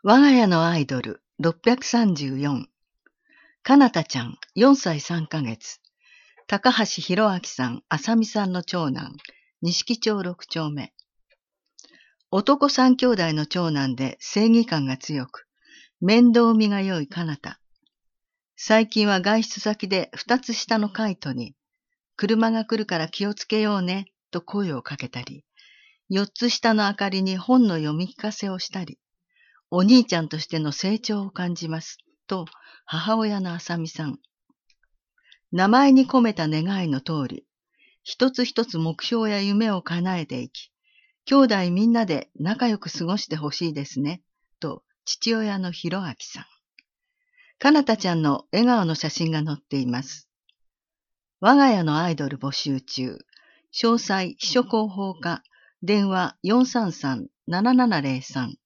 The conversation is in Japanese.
我が家のアイドル634。かなたちゃん4歳3ヶ月。高橋博明さん、あさみさんの長男。錦町6丁目。男3兄弟の長男で正義感が強く、面倒見が良いかなた。最近は外出先で2つ下のカイトに、車が来るから気をつけようね、と声をかけたり、4つ下のあかりに本の読み聞かせをしたり、お兄ちゃんとしての成長を感じます、と母親のあさみさん。名前に込めた願いの通り、一つ一つ目標や夢を叶えていき、兄弟みんなで仲良く過ごしてほしいですね、と父親のひろあきさん。かなたちゃんの笑顔の写真が載っています。我が家のアイドル募集中。詳細秘書広報課、電話433-7703。